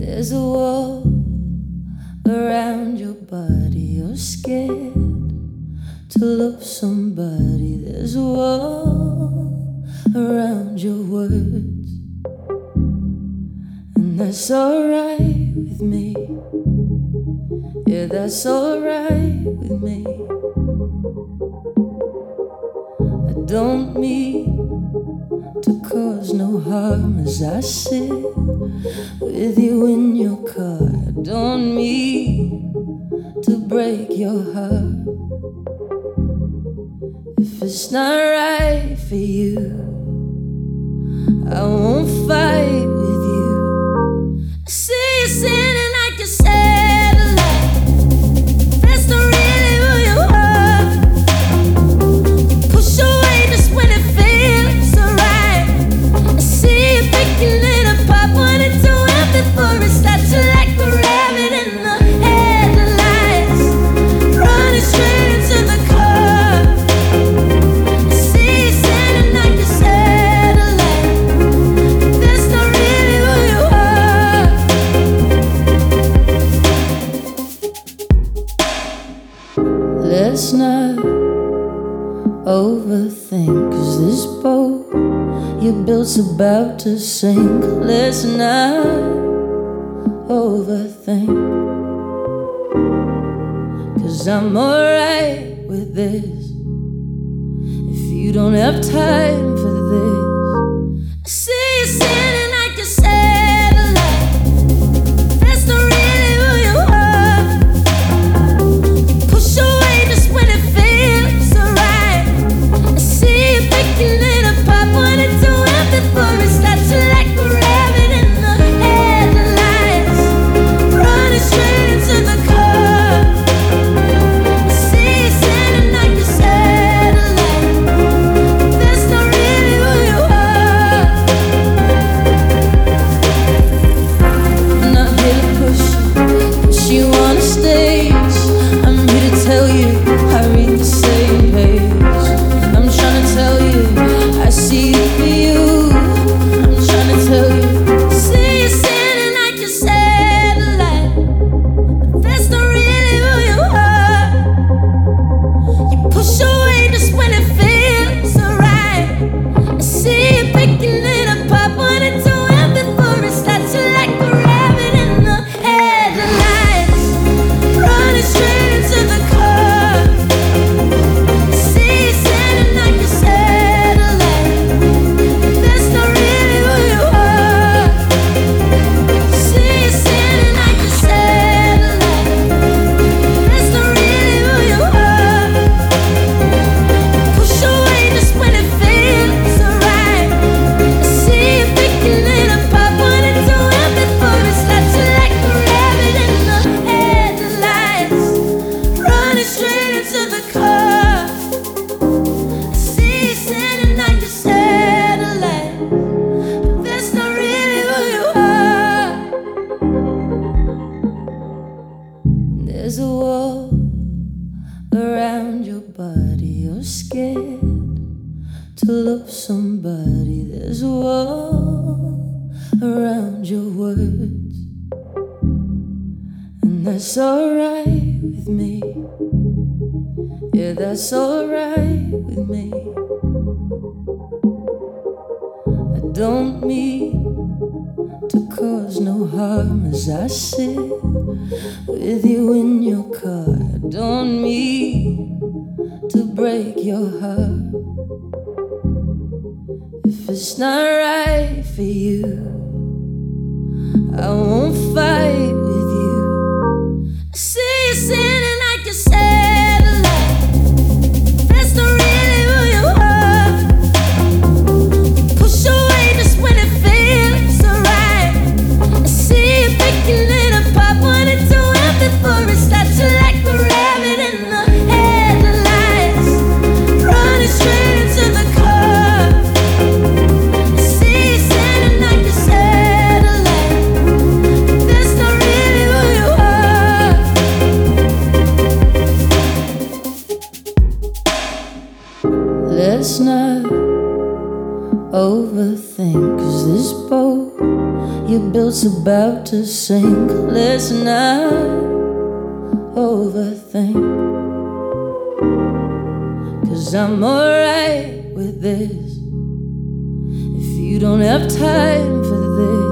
There's a wall around your body. You're scared to love somebody. There's a wall around your words, and that's alright with me. Yeah, that's alright with me. I don't mean to cause no harm as I sit with you in your car. I don't mean to break your heart. If it's not right for you, I won't fight with you. I see you sinning like you satellite. That's not really who you are. Push away just when it feels so right. I see you picking it apart, wanting to have before it starts. You like a rabbit in the headlights, running straight into the car. I see you standing like a satellite. That's not really who you are. Let's not overthink, 'cause this boat you built's about to sink. Let's not overthink, 'cause I'm alright with this. If you don't have time for this, I see you standing like a satellite. That's not really who you are. Push away just when it feels so right. I see you picking it apart, wanting to have before it starts. You like a rabbit in the headlights, running straight into the car. I see you standing like a satellite. That's not really who you are. I'm not here to push you on the stage. I'm here to tell you I read the same page. I'm trying to tell you I see it for you. I'm trying to tell you, see you standing like a satellite. That's not really who you are. You push away just when it feels so right. I see you picking it apart, wanting to have before it starts. You like a rabbit in the headlights, running straight into the car. I see you standing like a satellite. That's not really who you are. See you standing like a satellite. That's not really who you are. Push away just when it feels so right. I see you picking it apart, wanting to have before it starts. You like a rabbit in the headlights, running straight into the car. I see you standing like a satellite. That's not really who you are. There's a wall around your body. You're scared to love somebody. There's a wall around your words, and that's alright with me. Yeah, that's alright with me. I don't mean to cause no harm as I sit with you in your car. I don't mean to break your heart. If it's not right for you, I won't fight with you. I see you sinning like a satellite. That's not really who you are. Push away just when it feels so right. I see you picking it apart, wanting to have before it starts. You like a rabbit in the headlights, running straight into the car. I see you standing like a satellite. That's boat's about to sink. Let's not overthink, 'cause I'm alright with this. If you don't have time for this,